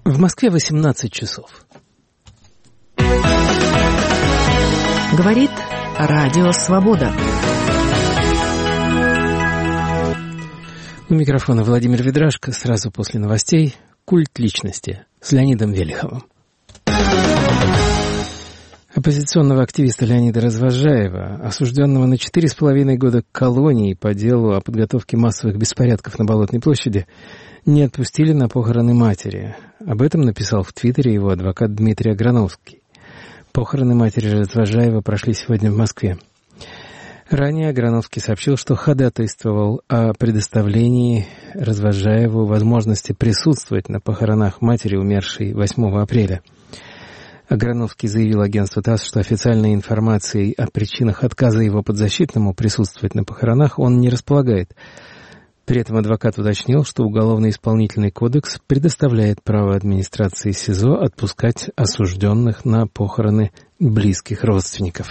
В Москве 18 часов. Говорит Радио Свобода. У микрофона Владимир Ведрашко. Сразу после новостей «Культ личности» с Леонидом Велиховым. Оппозиционного активиста Леонида Развозжаева, осужденного на 4,5 года колонии по делу о подготовке массовых беспорядков на Болотной площади, не отпустили на похороны матери. Об этом написал в Твиттере его адвокат Дмитрий Аграновский. Похороны матери Развозжаева прошли сегодня в Москве. Ранее Аграновский сообщил, что ходатайствовал о предоставлении Развозжаеву возможности присутствовать на похоронах матери, умершей 8 апреля. Аграновский заявил агентству ТАСС, что официальной информацией о причинах отказа его подзащитному присутствовать на похоронах он не располагает. При этом адвокат уточнил, что Уголовно-исполнительный кодекс предоставляет право администрации СИЗО отпускать осужденных на похороны близких родственников.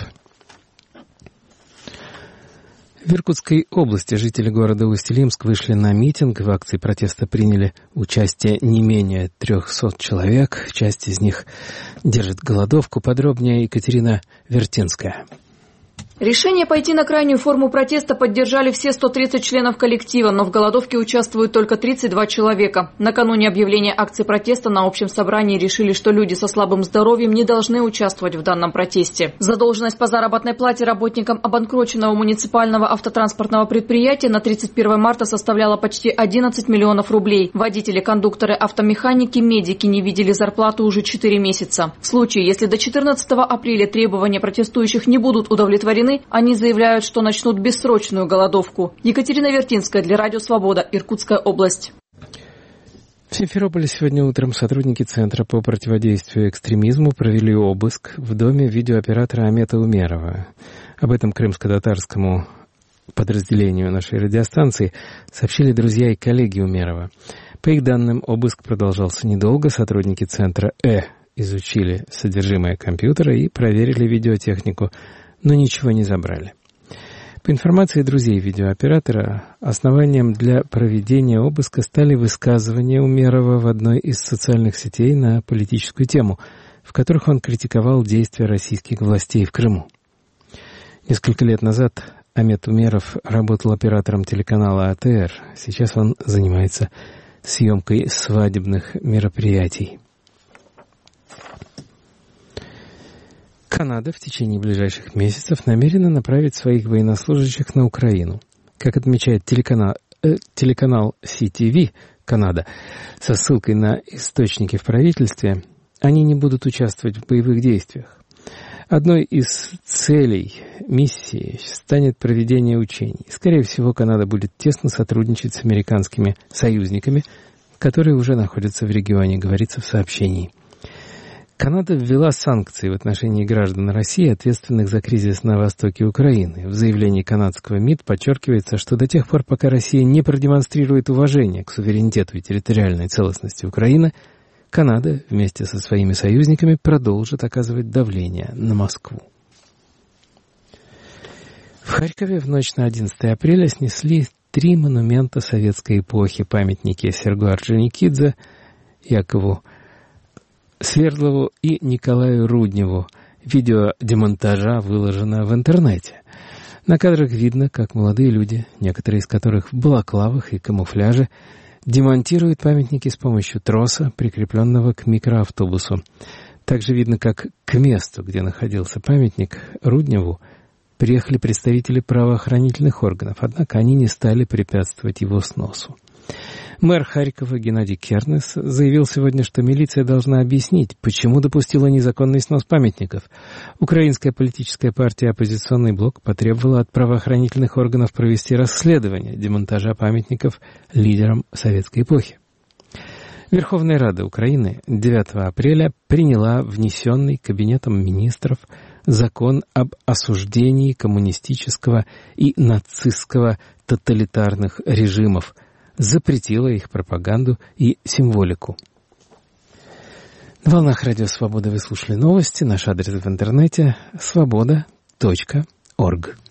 В Иркутской области жители города Усть-Илимск вышли на митинг. В акции протеста приняли участие не менее 300 человек. Часть из них держит голодовку. Подробнее Екатерина Вертинская. Решение пойти на крайнюю форму протеста поддержали все 130 членов коллектива, но в голодовке участвуют только 32 человека. Накануне объявления акции протеста на общем собрании решили, что люди со слабым здоровьем не должны участвовать в данном протесте. Задолженность по заработной плате работникам обанкроченного муниципального автотранспортного предприятия на 31 марта составляла почти 11 миллионов рублей. Водители, кондукторы, автомеханики, медики не видели зарплату уже 4 месяца. В случае, если до 14 апреля требования протестующих не будут удовлетворены, они заявляют, что начнут бессрочную голодовку. Екатерина Вертинская для Радио Свобода, Иркутская область. В Симферополе сегодня утром сотрудники Центра по противодействию экстремизму провели обыск в доме видеооператора Амета Умерова. Об этом крымско-татарскому подразделению нашей радиостанции сообщили друзья и коллеги Умерова. По их данным, обыск продолжался недолго. Сотрудники Центра изучили содержимое компьютера и проверили видеотехнику, но ничего не забрали. По информации друзей видеооператора, основанием для проведения обыска стали высказывания Умерова в одной из социальных сетей на политическую тему, в которых он критиковал действия российских властей в Крыму. Несколько лет назад Амет Умеров работал оператором телеканала АТР. Сейчас он занимается съемкой свадебных мероприятий. Канада в течение ближайших месяцев намерена направить своих военнослужащих на Украину. Как отмечает телеканал CTV Канада со ссылкой на источники в правительстве, они не будут участвовать в боевых действиях. Одной из целей миссии станет проведение учений. Скорее всего, Канада будет тесно сотрудничать с американскими союзниками, которые уже находятся в регионе, говорится в сообщении. Канада ввела санкции в отношении граждан России, ответственных за кризис на востоке Украины. В заявлении канадского МИД подчеркивается, что до тех пор, пока Россия не продемонстрирует уважение к суверенитету и территориальной целостности Украины, Канада вместе со своими союзниками продолжит оказывать давление на Москву. В Харькове в ночь на 11 апреля снесли 3 монумента советской эпохи: памятники Сергу Орджоникидзе, Якову Свердлову и Николаю Рудневу. Видео демонтажа выложено в интернете. На кадрах видно, как молодые люди, некоторые из которых в балаклавах и камуфляже, демонтируют памятники с помощью троса, прикрепленного к микроавтобусу. Также видно, как к месту, где находился памятник Рудневу, приехали представители правоохранительных органов, однако они не стали препятствовать его сносу. Мэр Харькова Геннадий Кернес заявил сегодня, что милиция должна объяснить, почему допустила незаконный снос памятников. Украинская политическая партия «Оппозиционный блок» потребовала от правоохранительных органов провести расследование демонтажа памятников лидерам советской эпохи. Верховная Рада Украины 9 апреля приняла внесенный Кабинетом министров закон об осуждении коммунистического и нацистского тоталитарных режимов, запретила их пропаганду и символику. На волнах Радио Свобода вы слушали новости. Наш адрес в интернете — svoboda.org.